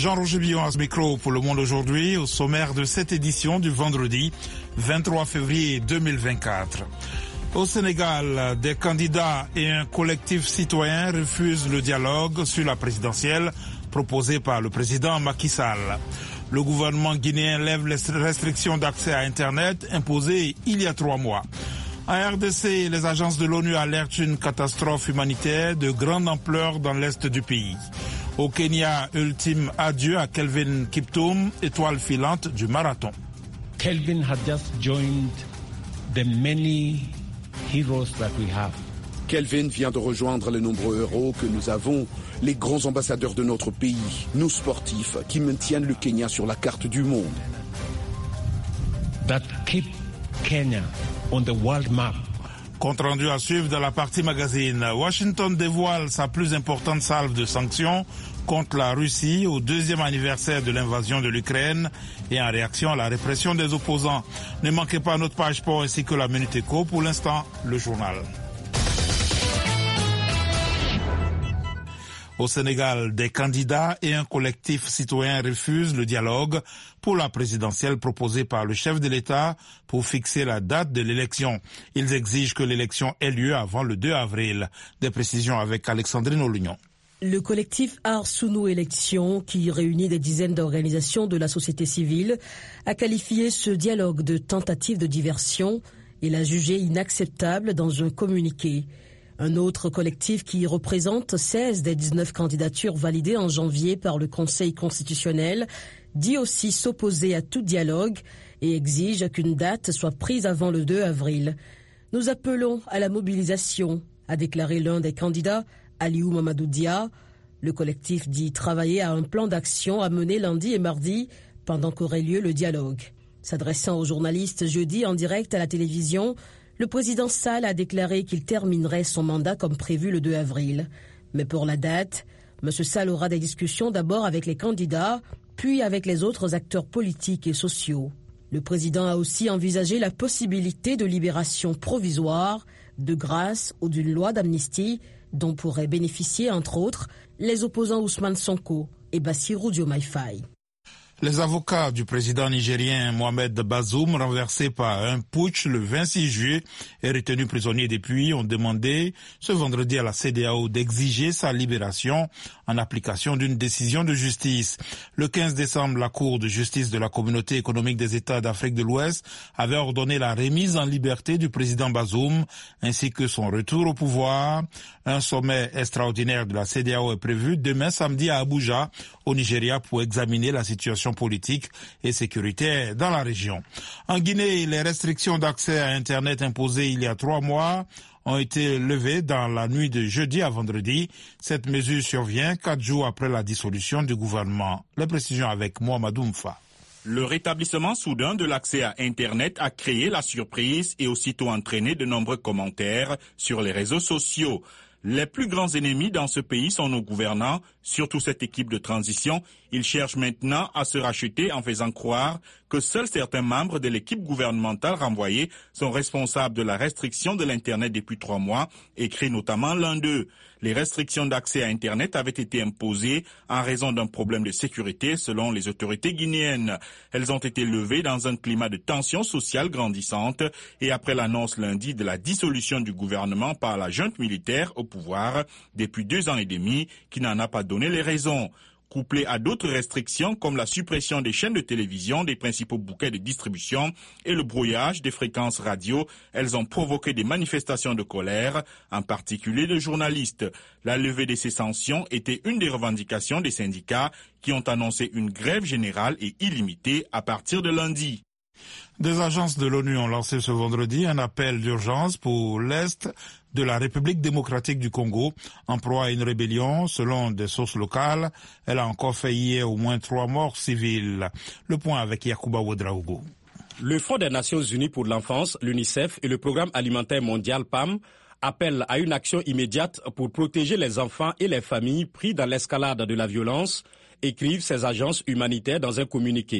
Jean-Roger Billon à ce micro pour Le Monde aujourd'hui, au sommaire de cette édition du vendredi 23 février 2024. Au Sénégal, des candidats et un collectif citoyen refusent le dialogue sur la présidentielle proposé par le président Macky Sall. Le gouvernement guinéen lève les restrictions d'accès à Internet imposées il y a 3 mois. En RDC, les agences de l'ONU alertent une catastrophe humanitaire de grande ampleur dans l'est du pays. Au Kenya, ultime adieu à Kelvin Kiptum, étoile filante du marathon. Kelvin had just joined the many heroes that we have. Kelvin vient de rejoindre les nombreux héros que nous avons, les grands ambassadeurs de notre pays, nous sportifs qui maintiennent le Kenya sur la carte du monde. That keep Kenya on the world map. Compte rendu à suivre dans la partie magazine. Washington dévoile sa plus importante salve de sanctions contre la Russie au 2e anniversaire de l'invasion de l'Ukraine et en réaction à la répression des opposants. Ne manquez pas notre page sport ainsi que la Minute Éco. Pour l'instant, le journal. Au Sénégal, des candidats et un collectif citoyen refusent le dialogue pour la présidentielle proposée par le chef de l'État pour fixer la date de l'élection. Ils exigent que l'élection ait lieu avant le 2 avril. Des précisions avec Alexandrine Olignon. Le collectif Arsounou Élections, qui réunit des dizaines d'organisations de la société civile, a qualifié ce dialogue de tentative de diversion et l'a jugé inacceptable dans un communiqué. Un autre collectif qui représente 16 des 19 candidatures validées en janvier par le Conseil constitutionnel dit aussi s'opposer à tout dialogue et exige qu'une date soit prise avant le 2 avril. Nous appelons à la mobilisation, a déclaré l'un des candidats, Aliou Mamadou Dia. Le collectif dit travailler à un plan d'action à mener lundi et mardi pendant qu'aurait lieu le dialogue. S'adressant aux journalistes jeudi en direct à la télévision, le président Sall a déclaré qu'il terminerait son mandat comme prévu le 2 avril. Mais pour la date, M. Sall aura des discussions d'abord avec les candidats, puis avec les autres acteurs politiques et sociaux. Le président a aussi envisagé la possibilité de libération provisoire, de grâce ou d'une loi d'amnistie dont pourraient bénéficier, entre autres, les opposants Ousmane Sonko et Bassirou Diomaye Faye. Les avocats du président nigérien Mohamed Bazoum, renversé par un putsch le 26 juillet et retenu prisonnier depuis, ont demandé ce vendredi à la CEDEAO d'exiger sa libération en application d'une décision de justice. Le 15 décembre, la Cour de justice de la Communauté économique des États d'Afrique de l'Ouest avait ordonné la remise en liberté du président Bazoum ainsi que son retour au pouvoir. Un sommet extraordinaire de la CEDEAO est prévu demain samedi à Abuja, au Nigeria, pour examiner la situation politique et sécuritaire dans la région. En Guinée, les restrictions d'accès à Internet imposées il y a 3 mois ont été levées dans la nuit de jeudi à vendredi. Cette mesure survient 4 jours après la dissolution du gouvernement. Les précisions avec Mohamedou Mfa. Le rétablissement soudain de l'accès à Internet a créé la surprise et aussitôt entraîné de nombreux commentaires sur les réseaux sociaux. Les plus grands ennemis dans ce pays sont nos gouvernants, surtout cette équipe de transition. Ils cherchent maintenant à se racheter en faisant croire que seuls certains membres de l'équipe gouvernementale renvoyée sont responsables de la restriction de l'Internet depuis 3 mois, écrit notamment l'un d'eux. Les restrictions d'accès à Internet avaient été imposées en raison d'un problème de sécurité selon les autorités guinéennes. Elles ont été levées dans un climat de tension sociale grandissante et après l'annonce lundi de la dissolution du gouvernement par la junte militaire au pouvoir depuis 2 ans et demi qui n'en a pas donné les raisons. Couplées à d'autres restrictions comme la suppression des chaînes de télévision des principaux bouquets de distribution et le brouillage des fréquences radio, elles ont provoqué des manifestations de colère, en particulier de journalistes. La levée de ces sanctions était une des revendications des syndicats qui ont annoncé une grève générale et illimitée à partir de lundi. Des agences de l'ONU ont lancé ce vendredi un appel d'urgence pour l'Est de la République démocratique du Congo, en proie à une rébellion. Selon des sources locales, elle a encore fait hier au moins 3 morts civiles. Le point avec Yacouba Ouedraogo. Le Fonds des Nations Unies pour l'enfance, l'UNICEF et le Programme alimentaire mondial PAM appellent à une action immédiate pour protéger les enfants et les familles pris dans l'escalade de la violence, écrivent ces agences humanitaires dans un communiqué.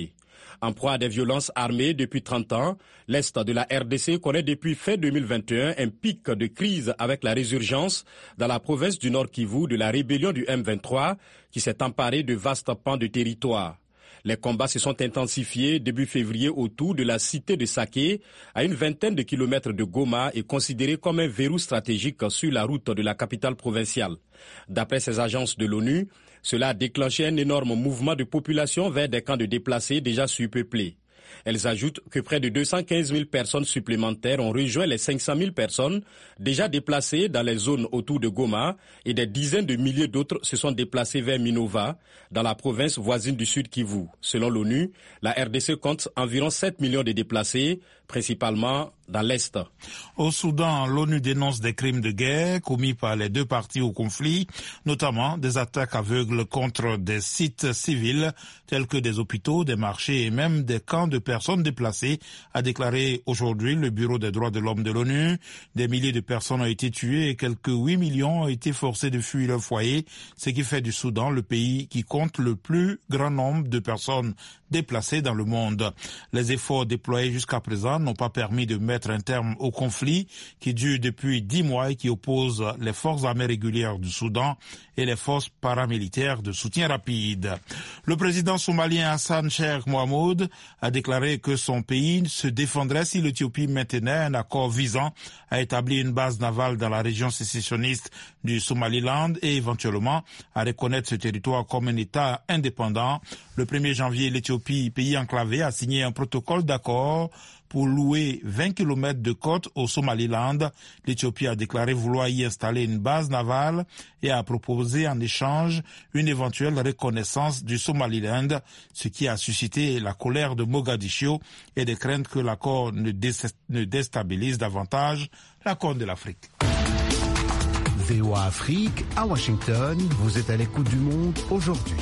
En proie à des violences armées depuis 30 ans, l'Est de la RDC connaît depuis fin 2021 un pic de crise avec la résurgence dans la province du Nord Kivu de la rébellion du M23 qui s'est emparée de vastes pans de territoire. Les combats se sont intensifiés début février autour de la cité de Saké, à une vingtaine de kilomètres de Goma et considérée comme un verrou stratégique sur la route de la capitale provinciale. D'après ces agences de l'ONU, cela a déclenché un énorme mouvement de population vers des camps de déplacés déjà surpeuplés. Elles ajoutent que près de 215 000 personnes supplémentaires ont rejoint les 500 000 personnes déjà déplacées dans les zones autour de Goma et des dizaines de milliers d'autres se sont déplacées vers Minova, dans la province voisine du Sud Kivu. Selon l'ONU, la RDC compte environ 7 millions de déplacés, principalement dans l'Est. Au Soudan, l'ONU dénonce des crimes de guerre commis par les deux parties au conflit, notamment des attaques aveugles contre des sites civils tels que des hôpitaux, des marchés et même des camps de personnes déplacées, a déclaré aujourd'hui le Bureau des droits de l'homme de l'ONU. Des milliers de personnes ont été tuées et quelques 8 millions ont été forcés de fuir leur foyer, ce qui fait du Soudan le pays qui compte le plus grand nombre de personnes déplacées dans le monde. Les efforts déployés jusqu'à présent n'ont pas permis de mettre un terme au conflit qui dure depuis 10 mois et qui oppose les forces armées régulières du Soudan et les forces paramilitaires de soutien rapide. Le président somalien Hassan Sheikh Mohamud a déclaré que son pays se défendrait si l'Éthiopie maintenait un accord visant à établir une base navale dans la région sécessionniste du Somaliland et éventuellement à reconnaître ce territoire comme un État indépendant. Le 1er janvier, l'Éthiopie, pays enclavé, a signé un protocole d'accord pour louer 20 km de côte au Somaliland. L'Éthiopie a déclaré vouloir y installer une base navale et a proposé en échange une éventuelle reconnaissance du Somaliland, ce qui a suscité la colère de Mogadiscio et des craintes que l'accord ne déstabilise davantage la Corne de l'Afrique. VOA Afrique, à Washington, vous êtes à l'écoute du monde aujourd'hui.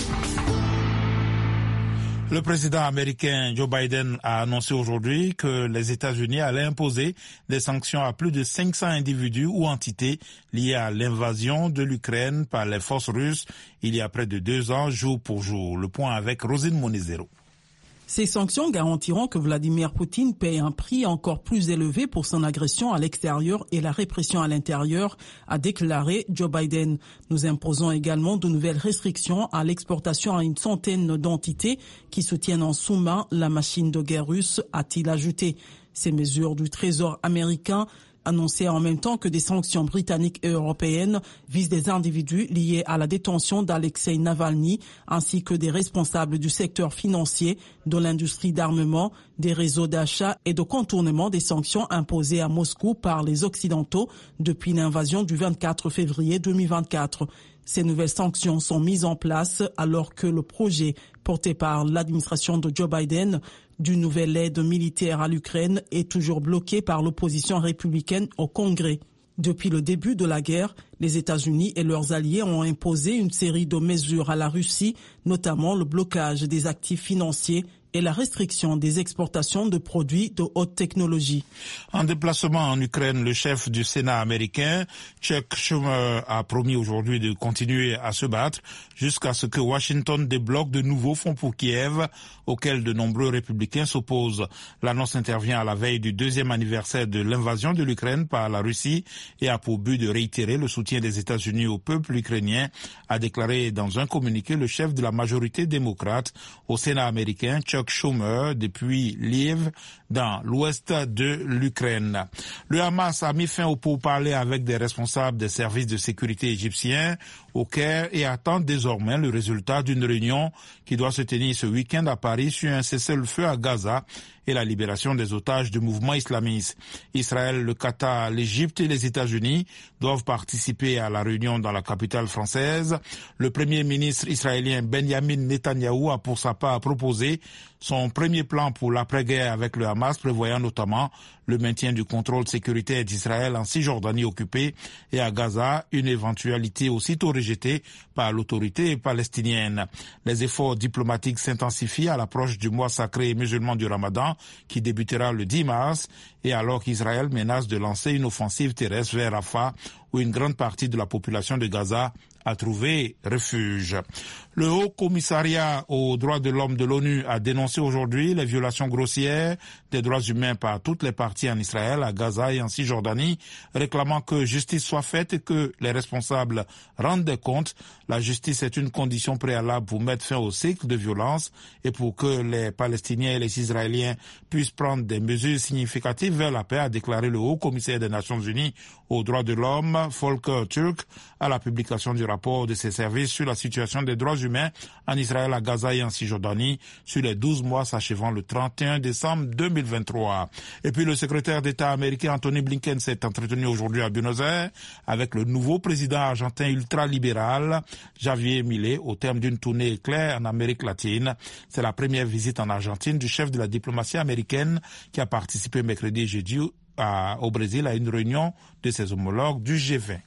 Le président américain Joe Biden a annoncé aujourd'hui que les États-Unis allaient imposer des sanctions à plus de 500 individus ou entités liés à l'invasion de l'Ukraine par les forces russes il y a près de 2 ans, jour pour jour. Le point avec Rosine Monizero. Ces sanctions garantiront que Vladimir Poutine paie un prix encore plus élevé pour son agression à l'extérieur et la répression à l'intérieur, a déclaré Joe Biden. Nous imposons également de nouvelles restrictions à l'exportation à une centaine d'entités qui soutiennent en sous-main la machine de guerre russe, a-t-il ajouté. Ces mesures du Trésor américain annoncé en même temps que des sanctions britanniques et européennes visent des individus liés à la détention d'Alexei Navalny ainsi que des responsables du secteur financier, de l'industrie d'armement, des réseaux d'achat et de contournement des sanctions imposées à Moscou par les Occidentaux depuis l'invasion du 24 février 2024. Ces nouvelles sanctions sont mises en place alors que le projet porté par l'administration de Joe Biden d'une nouvelle aide militaire à l'Ukraine est toujours bloqué par l'opposition républicaine au Congrès. Depuis le début de la guerre, les États-Unis et leurs alliés ont imposé une série de mesures à la Russie, notamment le blocage des actifs financiers et la restriction des exportations de produits de haute technologie. En déplacement en Ukraine, le chef du Sénat américain, Chuck Schumer, a promis aujourd'hui de continuer à se battre jusqu'à ce que Washington débloque de nouveaux fonds pour Kiev, auxquels de nombreux républicains s'opposent. L'annonce intervient à la veille du 2e anniversaire de l'invasion de l'Ukraine par la Russie et a pour but de réitérer le soutien des États-Unis au peuple ukrainien, a déclaré dans un communiqué le chef de la majorité démocrate au Sénat américain, Chuck Schumer, depuis Lviv, dans l'ouest de l'Ukraine. Le Hamas a mis fin aux pourparlers avec des responsables des services de sécurité égyptiens au Caire et attend désormais le résultat d'une réunion qui doit se tenir ce week-end à Paris sur un cessez-le-feu à Gaza et la libération des otages du mouvement islamiste. Israël, le Qatar, l'Égypte et les États-Unis doivent participer à la réunion dans la capitale française. Le premier ministre israélien Benjamin Netanyahou a pour sa part proposé son premier plan pour l'après-guerre avec le Hamas, prévoyant notamment le maintien du contrôle sécuritaire d'Israël en Cisjordanie occupée et à Gaza, une éventualité aussitôt rejetée par l'autorité palestinienne. Les efforts diplomatiques s'intensifient à l'approche du mois sacré musulman du Ramadan qui débutera le 10 mars et alors qu'Israël menace de lancer une offensive terrestre vers Rafah où une grande partie de la population de Gaza a trouvé refuge. Le Haut Commissariat aux droits de l'homme de l'ONU a dénoncé aujourd'hui les violations grossières des droits humains par toutes les parties en Israël, à Gaza et en Cisjordanie, réclamant que justice soit faite et que les responsables rendent des comptes. La justice est une condition préalable pour mettre fin au cycle de violence et pour que les Palestiniens et les Israéliens puissent prendre des mesures significatives vers la paix, a déclaré le Haut Commissaire des Nations Unies aux droits de l'homme, Volker Turk, à la publication du rapport de ses services sur la situation des droits humains en Israël, à Gaza et en Cisjordanie sur les 12 mois s'achevant le 31 décembre 2023. Et puis le secrétaire d'État américain Anthony Blinken s'est entretenu aujourd'hui à Buenos Aires avec le nouveau président argentin ultralibéral Javier Milei au terme d'une tournée éclair en Amérique latine. C'est la première visite en Argentine du chef de la diplomatie américaine qui a participé mercredi et jeudi au Brésil à une réunion de ses homologues du G20.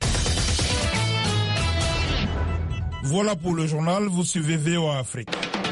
Voilà pour le journal, vous suivez VOA Afrique.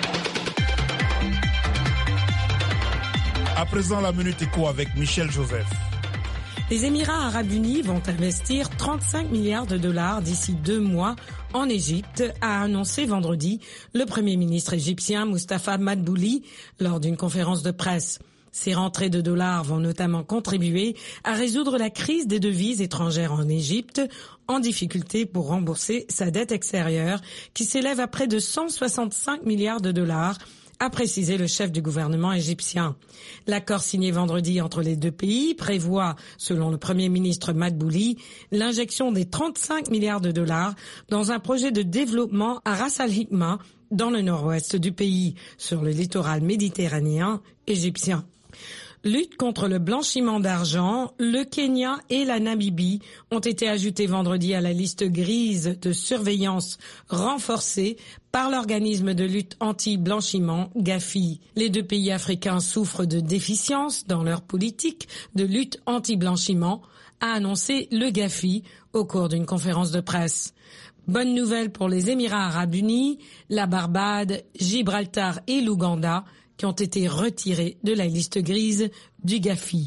À présent, la Minute Éco avec Michel Joseph. Les Émirats arabes unis vont investir 35 milliards de dollars d'ici 2 mois en Égypte, a annoncé vendredi le Premier ministre égyptien Mustafa Madbouli lors d'une conférence de presse. Ces rentrées de dollars vont notamment contribuer à résoudre la crise des devises étrangères en Égypte, en difficulté pour rembourser sa dette extérieure qui s'élève à près de 165 milliards de dollars, a précisé le chef du gouvernement égyptien. L'accord signé vendredi entre les deux pays prévoit, selon le Premier ministre Madbouli, l'injection des 35 milliards de dollars dans un projet de développement à Ras Al-Hikma, dans le nord-ouest du pays, sur le littoral méditerranéen égyptien. Lutte contre le blanchiment d'argent, le Kenya et la Namibie ont été ajoutés vendredi à la liste grise de surveillance renforcée par l'organisme de lutte anti-blanchiment Gafi. Les deux pays africains souffrent de déficiences dans leur politique de lutte anti-blanchiment, a annoncé le Gafi au cours d'une conférence de presse. Bonne nouvelle pour les Émirats arabes unis, la Barbade, Gibraltar et l'Ouganda qui ont été retirés de la liste grise du Gafi.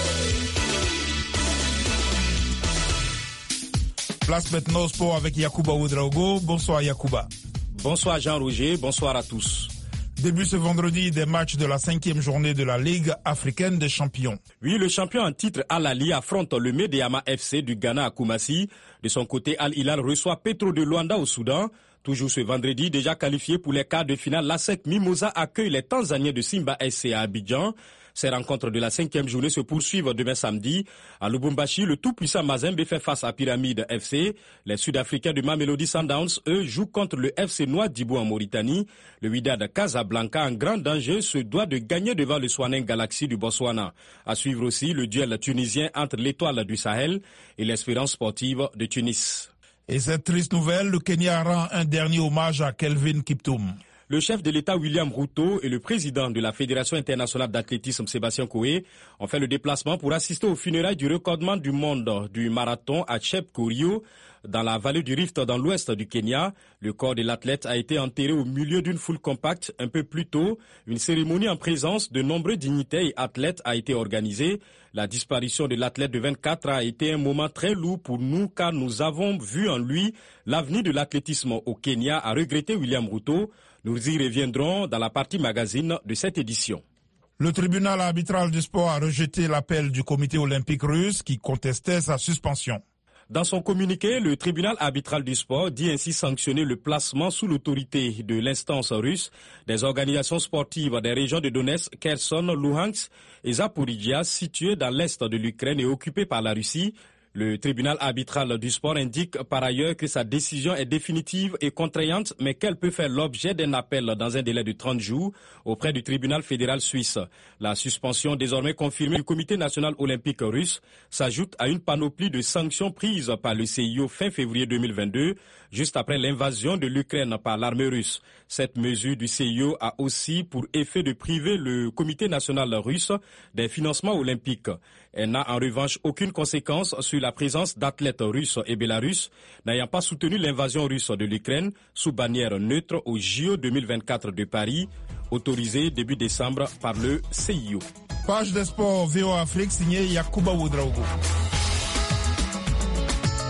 Place maintenant au sport avec Yacouba Ouedraogo. Bonsoir Yacouba. Bonsoir Jean-Roger, bonsoir à tous. Début ce vendredi des matchs de la 5e journée de la Ligue africaine des champions. Oui, le champion en titre Al Ahly affronte le Medeama FC du Ghana à Koumassi. De son côté, Al Hilal reçoit Petro de Luanda au Soudan. Toujours ce vendredi, déjà qualifié pour les quarts de finale, l'ASEC Mimosa accueille les Tanzaniens de Simba SC à Abidjan. Ces rencontres de la 5e journée se poursuivent demain samedi. À Lubumbashi, le tout-puissant Mazembe fait face à Pyramide FC. Les Sud-Africains de Mamelodi Sundowns, eux, jouent contre le FC Nouadhibou en Mauritanie. Le Wydad Casablanca, en grand danger, se doit de gagner devant le Swanen Galaxy du Botswana. À suivre aussi le duel tunisien entre l'Étoile du Sahel et l'Espérance sportive de Tunis. Et cette triste nouvelle, le Kenya rend un dernier hommage à Kelvin Kiptum. Le chef de l'État William Ruto et le président de la Fédération internationale d'athlétisme Sébastien Coe ont fait le déplacement pour assister aux funérailles du recordman du monde du marathon à Chepkorio, dans la vallée du Rift dans l'ouest du Kenya. Le corps de l'athlète a été enterré au milieu d'une foule compacte. Un peu plus tôt, une cérémonie en présence de nombreux dignitaires et athlètes a été organisée. La disparition de l'athlète de 24 ans a été un moment très lourd pour nous car nous avons vu en lui l'avenir de l'athlétisme au Kenya, a regretté William Ruto. Nous y reviendrons dans la partie magazine de cette édition. Le tribunal arbitral du sport a rejeté l'appel du comité olympique russe qui contestait sa suspension. Dans son communiqué, le tribunal arbitral du sport dit ainsi sanctionner le placement sous l'autorité de l'instance russe des organisations sportives des régions de Donetsk, Kherson, Luhansk et Zaporizhia situées dans l'est de l'Ukraine et occupées par la Russie. Le tribunal arbitral du sport indique par ailleurs que sa décision est définitive et contraignante, mais qu'elle peut faire l'objet d'un appel dans un délai de 30 jours auprès du tribunal fédéral suisse. La suspension désormais confirmée du comité national olympique russe s'ajoute à une panoplie de sanctions prises par le CIO fin février 2022, juste après l'invasion de l'Ukraine par l'armée russe. Cette mesure du CIO a aussi pour effet de priver le comité national russe des financements olympiques. Elle n'a en revanche aucune conséquence sur la présence d'athlètes russes et bélarusses n'ayant pas soutenu l'invasion russe de l'Ukraine sous bannière neutre au JO 2024 de Paris, autorisé début décembre par le CIO. Page des sports VOA Afrique signée Yacouba Ouedraogo.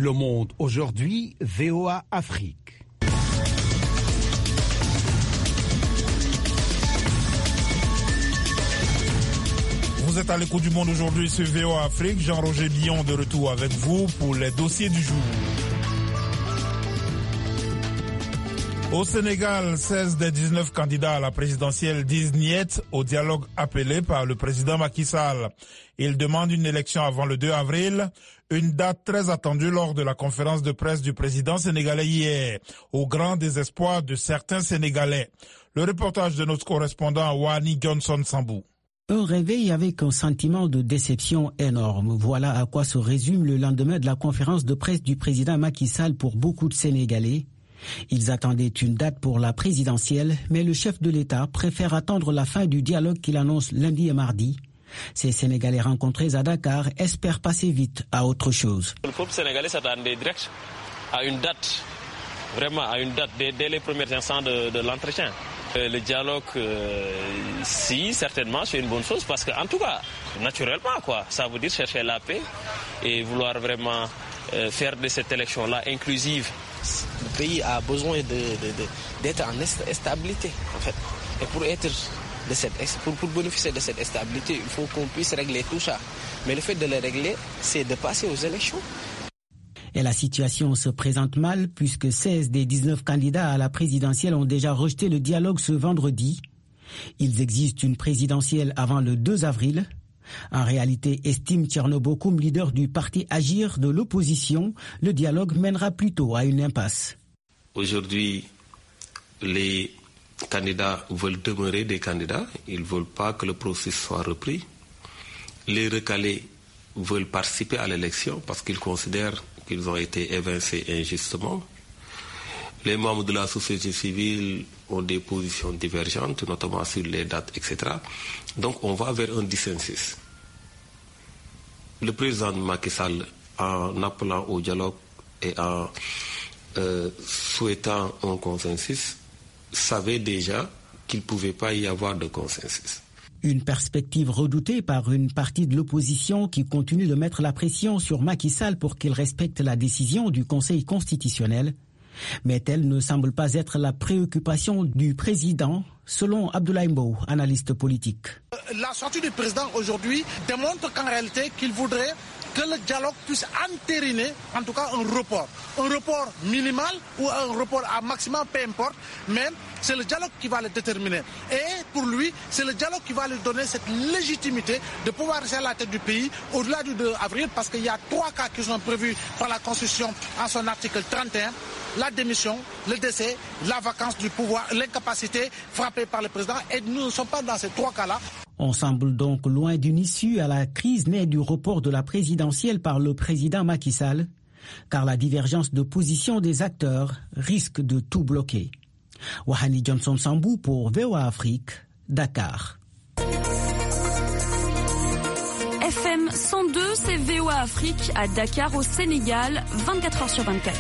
Le Monde aujourd'hui, VOA Afrique. Vous êtes à l'écoute du Monde aujourd'hui sur VOA Afrique. Jean-Roger Billon de retour avec vous pour les dossiers du jour. Au Sénégal, 16 des 19 candidats à la présidentielle disent niet au dialogue appelé par le président Macky Sall. Ils demandent une élection avant le 2 avril, une date très attendue lors de la conférence de presse du président sénégalais hier, au grand désespoir de certains Sénégalais. Le reportage de notre correspondant Wani Johnson Sambou. Un réveil avec un sentiment de déception énorme. Voilà à quoi se résume le lendemain de la conférence de presse du président Macky Sall pour beaucoup de Sénégalais. Ils attendaient une date pour la présidentielle, mais le chef de l'État préfère attendre la fin du dialogue qu'il annonce lundi et mardi. Ces Sénégalais rencontrés à Dakar espèrent passer vite à autre chose. Le peuple sénégalais s'attendait direct à une date, vraiment à une date dès les premiers instants de l'entretien. Le dialogue, si, certainement, c'est une bonne chose parce que, en tout cas, naturellement, ça veut dire chercher la paix et vouloir vraiment faire de cette élection-là inclusive. Le pays a besoin d'être en stabilité, en fait. Et pour bénéficier de cette stabilité, il faut qu'on puisse régler tout ça. Mais le fait de le régler, c'est de passer aux élections. Et la situation se présente mal puisque 16 des 19 candidats à la présidentielle ont déjà rejeté le dialogue ce vendredi. Ils exigent une présidentielle avant le 2 avril. En réalité, estime Thierno Bocoum, leader du parti Agir de l'opposition, le dialogue mènera plutôt à une impasse. Aujourd'hui, les candidats veulent demeurer des candidats. Ils ne veulent pas que le processus soit repris. Les recalés veulent participer à l'élection parce qu'ils considèrent qu'ils ont été évincés injustement. Les membres de la société civile ont des positions divergentes, notamment sur les dates, etc. Donc on va vers un dissensus. Le président Macky Sall, en appelant au dialogue et en souhaitant un consensus, savait déjà qu'il ne pouvait pas y avoir de consensus. Une perspective redoutée par une partie de l'opposition qui continue de mettre la pression sur Macky Sall pour qu'il respecte la décision du Conseil constitutionnel. Mais telle ne semble pas être la préoccupation du président, selon Abdoulaye Mbow, analyste politique. La sortie du président aujourd'hui démontre qu'en réalité qu'il voudrait que le dialogue puisse entériner en tout cas un report minimal ou un report à maximum, peu importe, mais c'est le dialogue qui va le déterminer. Et pour lui, c'est le dialogue qui va lui donner cette légitimité de pouvoir rester à la tête du pays au-delà du 2 avril, parce qu'il y a 3 cas qui sont prévus par la Constitution en son article 31, la démission, le décès, la vacance du pouvoir, l'incapacité frappée par le président, et nous ne sommes pas dans ces 3 cas-là. On semble donc loin d'une issue à la crise née du report de la présidentielle par le président Macky Sall, car la divergence de position des acteurs risque de tout bloquer. Wahani Johnson Sambou pour VOA Afrique, Dakar. FM 102, c'est VOA Afrique à Dakar au Sénégal, 24h sur 24.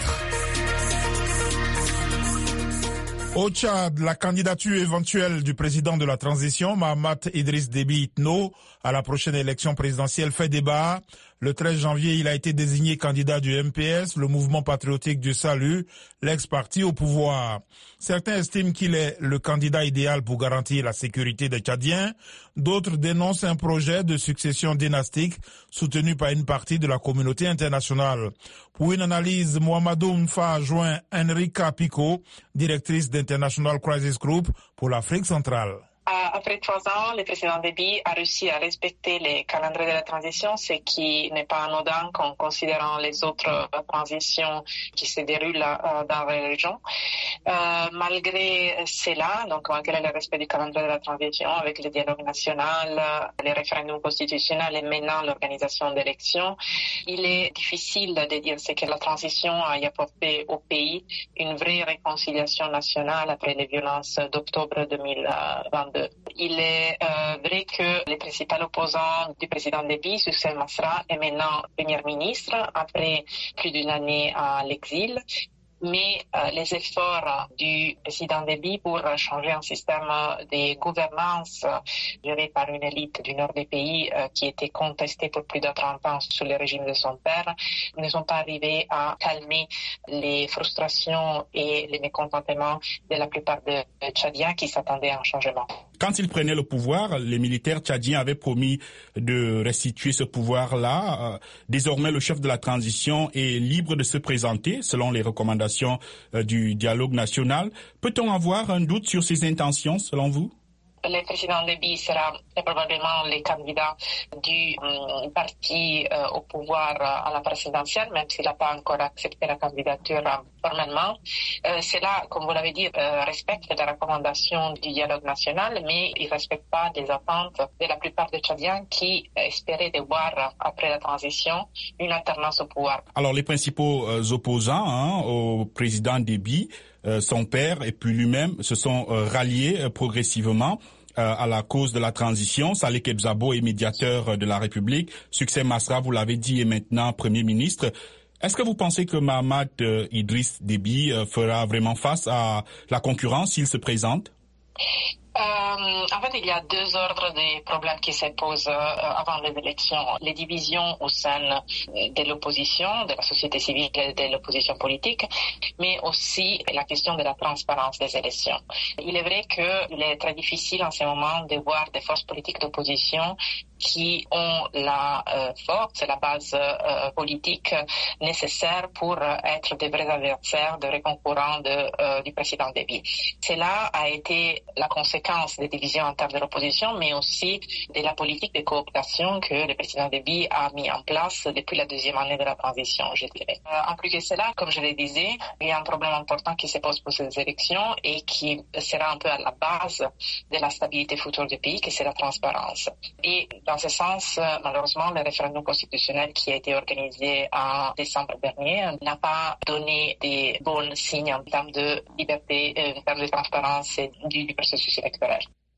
Au Tchad, la candidature éventuelle du président de la transition, Mahamat Idriss Déby Itno, à la prochaine élection présidentielle fait débat. Le 13 janvier, il a été désigné candidat du MPS, le mouvement patriotique du salut, l'ex-parti au pouvoir. Certains estiment qu'il est le candidat idéal pour garantir la sécurité des Tchadiens. D'autres dénoncent un projet de succession dynastique soutenu par une partie de la communauté internationale. Pour une analyse, Mohamedou Mfa a joint Enrica Pico, directrice d'International Crisis Group pour l'Afrique centrale. Après 3 ans, le président Déby a réussi à respecter les calendriers de la transition, ce qui n'est pas anodin en considérant les autres transitions qui se déroulent dans la région. Malgré cela, donc malgré le respect du calendrier de la transition, avec le dialogue national, les référendums constitutionnels et maintenant l'organisation d'élections, il est difficile de dire ce que la transition a apporté au pays, une vraie réconciliation nationale après les violences d'octobre 2022. Il est vrai que le principal opposant du président Déby, Soussel Masra, est maintenant Premier ministre après plus d'une année à l'exil. mais les efforts du président Déby pour changer un système de gouvernance géré par une élite du nord du pays qui était contestée pour plus de 30 ans sous le régime de son père ne sont pas arrivés à calmer les frustrations et les mécontentements de la plupart des Tchadiens qui s'attendaient à un changement. Quand ils prenaient le pouvoir, les militaires tchadiens avaient promis de restituer ce pouvoir-là. Désormais, le chef de la transition est libre de se présenter selon les recommandations du dialogue national. Peut-on avoir un doute sur ses intentions selon vous? Le président Déby sera probablement le candidat du parti au pouvoir à la présidentielle, même s'il n'a pas encore accepté la candidature formellement. Cela, comme vous l'avez dit, respecte les recommandations du dialogue national, mais il ne respecte pas les attentes de la plupart des Tchadiens qui espéraient de voir, après la transition, une alternance au pouvoir. Alors, les principaux opposants au président Déby, son père et puis lui-même se sont ralliés progressivement à la cause de la transition. Saleh Kebzabo est médiateur de la République. Succès Masra, vous l'avez dit, est maintenant Premier ministre. Est-ce que vous pensez que Mahamat Idriss Déby fera vraiment face à la concurrence s'il se présente? En fait, il y a deux ordres de problèmes qui se posent avant les élections. Les divisions au sein de l'opposition, de la société civile et de l'opposition politique, mais aussi la question de la transparence des élections. Il est vrai qu'il est très difficile en ce moment de voir des forces politiques d'opposition qui ont la force et la base politique nécessaire pour être des vrais adversaires, de vrais concurrents du président Déby. Cela a été la conséquence des divisions internes de l'opposition, mais aussi de la politique de cooptation que le président Déby a mis en place depuis la deuxième année de la transition, je dirais. En plus de cela, comme je le disais, il y a un problème important qui se pose pour ces élections et qui sera un peu à la base de la stabilité future du pays, que c'est la transparence. Et dans ce sens, malheureusement, le référendum constitutionnel qui a été organisé en décembre dernier n'a pas donné des bons signes en termes de liberté, en termes de transparence et du processus électoral.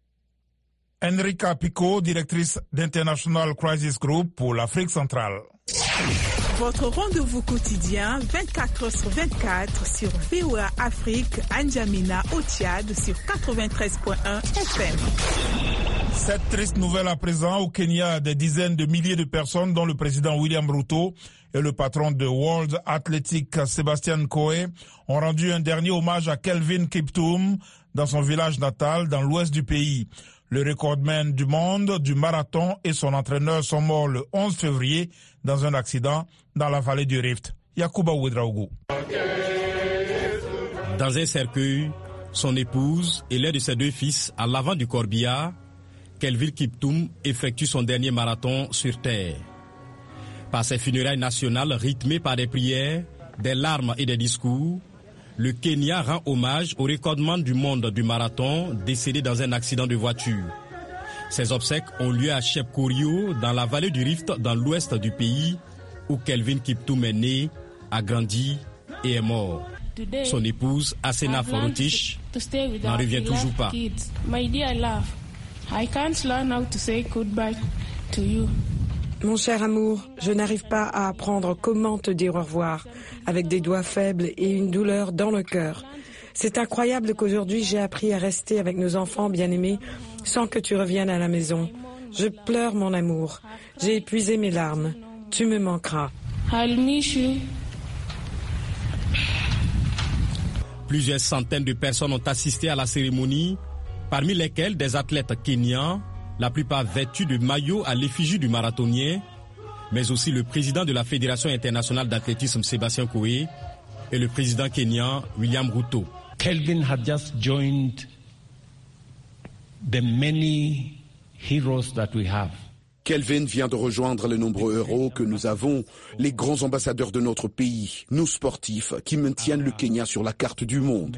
Enrica Pico, directrice d'International Crisis Group pour l'Afrique centrale. Votre rendez-vous quotidien 24h/24 sur VOA Afrique, N'Djamena au Tchad sur 93.1 FM. Cette triste nouvelle à présent, au Kenya, des dizaines de milliers de personnes, dont le président William Ruto et le patron de World Athletic Sébastien Coe, ont rendu un dernier hommage à Kelvin Kiptum dans son village natal, dans l'ouest du pays. Le recordman du monde du marathon et son entraîneur sont morts le 11 février dans un accident dans la vallée du Rift. Yacouba Ouedraogo. Dans un cercueil, son épouse et l'un de ses deux fils à l'avant du corbillard, Kelvin Kiptum effectue son dernier marathon sur terre. Par ses funérailles nationales rythmées par des prières, des larmes et des discours, le Kenya rend hommage au recordman du monde du marathon décédé dans un accident de voiture. Ses obsèques ont lieu à Chepkorio, dans la vallée du Rift, dans l'ouest du pays, où Kelvin Kiptum est né, a grandi et est mort. Son épouse, Asena Forotich, n'en revient toujours pas. Mon cher amour, je n'arrive pas à apprendre comment te dire au revoir, avec des doigts faibles et une douleur dans le cœur. C'est incroyable qu'aujourd'hui j'ai appris à rester avec nos enfants bien-aimés sans que tu reviennes à la maison. Je pleure mon amour. J'ai épuisé mes larmes. Tu me manqueras. Plusieurs centaines de personnes ont assisté à la cérémonie, parmi lesquelles des athlètes kenyans, la plupart vêtus de maillots à l'effigie du marathonien, mais aussi le président de la Fédération internationale d'athlétisme Sébastien Coe et le président kenyan William Ruto. Kelvin had just joined the many heroes that we have. Kelvin vient de rejoindre les nombreux héros que nous avons, les grands ambassadeurs de notre pays, nous sportifs qui maintiennent le Kenya sur la carte du monde.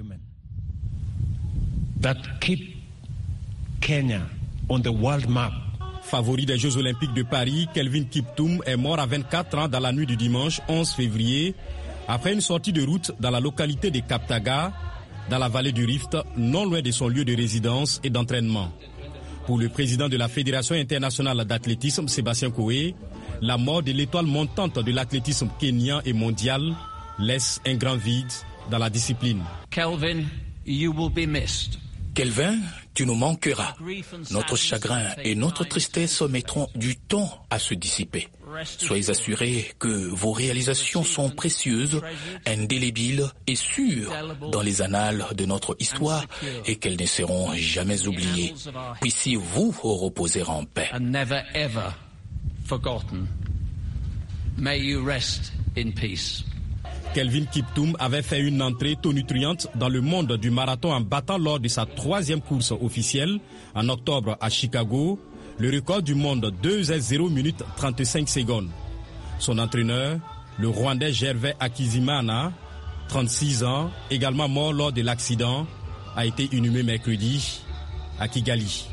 That keep Kenya on the world map. Favori des Jeux Olympiques de Paris, Kelvin Kiptum est mort à 24 ans dans la nuit du dimanche 11 février après une sortie de route dans la localité de Kaptaga, dans la vallée du Rift, non loin de son lieu de résidence et d'entraînement. Pour le président de la Fédération internationale d'athlétisme, Sébastien Coe, la mort de l'étoile montante de l'athlétisme kenyan et mondial laisse un grand vide dans la discipline. Kelvin, you will be missed. Kelvin, tu nous manqueras. Notre chagrin et notre tristesse se mettront du temps à se dissiper. Soyez assurés que vos réalisations sont précieuses, indélébiles et sûres dans les annales de notre histoire et qu'elles ne seront jamais oubliées. Puissiez-vous reposer en paix. Never ever forgotten. May you rest in peace. Kelvin Kiptum avait fait une entrée tonitruante dans le monde du marathon en battant lors de sa 3e course officielle en octobre à Chicago le record du monde 2h0 minutes 35 secondes. Son entraîneur, le Rwandais Gervais Akizimana, 36 ans, également mort lors de l'accident, a été inhumé mercredi à Kigali.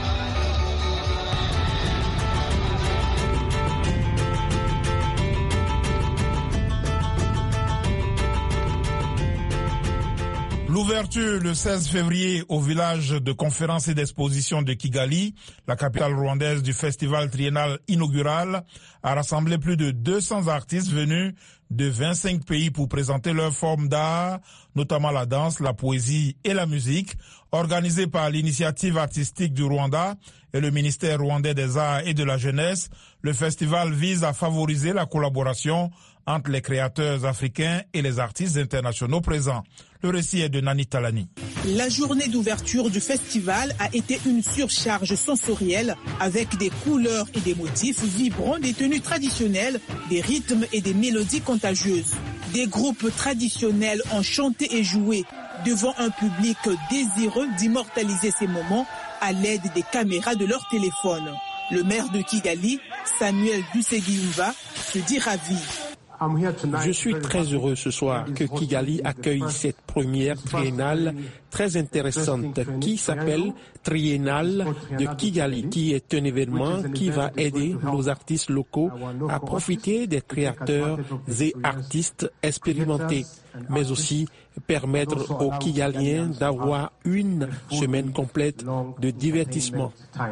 L'ouverture le 16 février au village de conférences et d'exposition de Kigali, la capitale rwandaise du festival triennal inaugural, a rassemblé plus de 200 artistes venus de 25 pays pour présenter leurs formes d'art, notamment la danse, la poésie et la musique, organisée par l'initiative artistique du Rwanda et le ministère rwandais des Arts et de la Jeunesse. Le festival vise à favoriser la collaboration entre les créateurs africains et les artistes internationaux présents. Le récit est de Nani Talani. La journée d'ouverture du festival a été une surcharge sensorielle avec des couleurs et des motifs vibrants, des tenues traditionnelles, des rythmes et des mélodies contagieuses. Des groupes traditionnels ont chanté et joué devant un public désireux d'immortaliser ces moments à l'aide des caméras de leur téléphone. Le maire de Kigali, Samuel Dusegiyumva, se dit ravi. Je suis très heureux ce soir que Kigali accueille cette première triennale très intéressante qui s'appelle Triennale de Kigali, qui est un événement qui va aider nos artistes locaux à profiter des créateurs et artistes expérimentés, mais aussi permettre aux Kigaliens d'avoir une semaine complète de divertissement.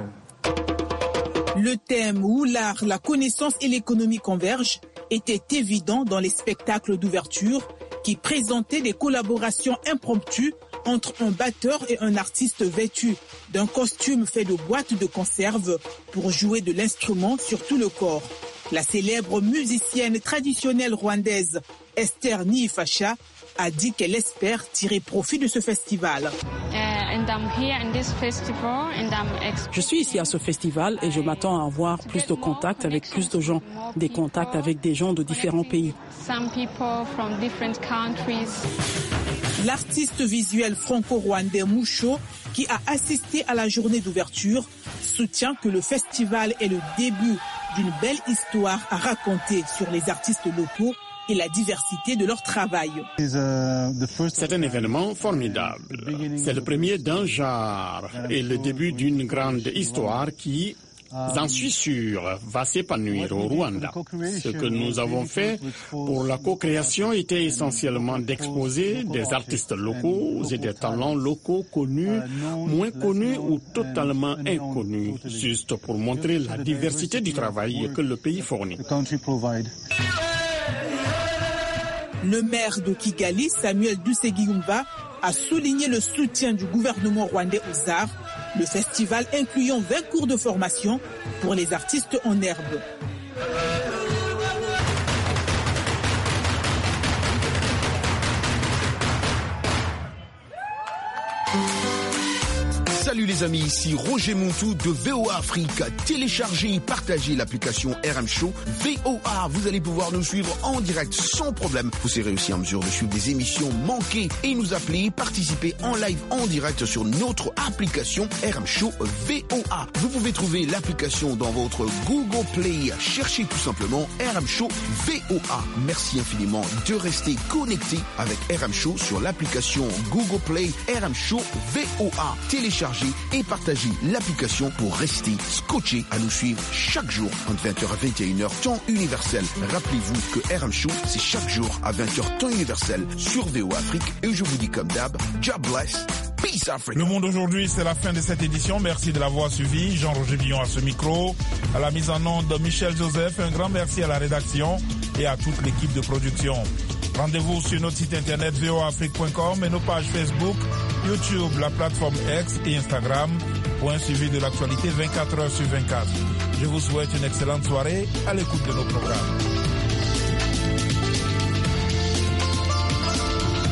Le thème où l'art, la connaissance et l'économie convergent était évident dans les spectacles d'ouverture qui présentaient des collaborations impromptues entre un batteur et un artiste vêtu d'un costume fait de boîtes de conserve pour jouer de l'instrument sur tout le corps. La célèbre musicienne traditionnelle rwandaise Esther Niifasha a dit qu'elle espère tirer profit de ce festival. Je suis ici à ce festival et je m'attends à avoir plus de contacts avec plus de gens, des contacts avec des gens de différents pays. L'artiste visuel franco-rwandais Moucho, qui a assisté à la journée d'ouverture, soutient que le festival est le début d'une belle histoire à raconter sur les artistes locaux et la diversité de leur travail. C'est un événement formidable. C'est le premier d'un genre et le début d'une grande histoire qui, j'en suis sûr, va s'épanouir au Rwanda. Ce que nous avons fait pour la co-création était essentiellement d'exposer des artistes locaux et des talents locaux connus, moins connus ou totalement inconnus, juste pour montrer la diversité du travail que le pays fournit. Le maire de Kigali, Samuel Dusegiyumva, a souligné le soutien du gouvernement rwandais aux arts, le festival incluant 20 cours de formation pour les artistes en herbe. Salut les amis, ici Roger Montou de VOA Afrique. Téléchargez et partagez l'application RM Show VOA. Vous allez pouvoir nous suivre en direct sans problème. Vous serez aussi en mesure de suivre des émissions manquées et nous appeler, participer en live en direct sur notre application RM Show VOA. Vous pouvez trouver l'application dans votre Google Play. Cherchez tout simplement RM Show VOA. Merci infiniment de rester connecté avec RM Show sur l'application Google Play RM Show VOA. Téléchargez et partagez l'application pour rester scotché à nous suivre chaque jour entre 20h à 21h temps universel. Rappelez-vous que RM Show, c'est chaque jour à 20h temps universel sur VOA Afrique. Et je vous dis comme d'hab, God bless, peace Africa. Le monde aujourd'hui, c'est la fin de cette édition. Merci de l'avoir suivi. Jean-Roger Billon à ce micro. À la mise en onde de Michel Joseph. Un grand merci à la rédaction et à toute l'équipe de production. Rendez-vous sur notre site internet voaafrique.com et nos pages Facebook, YouTube, la plateforme X et Instagram pour un suivi de l'actualité 24 heures sur 24. Je vous souhaite une excellente soirée à l'écoute de nos programmes.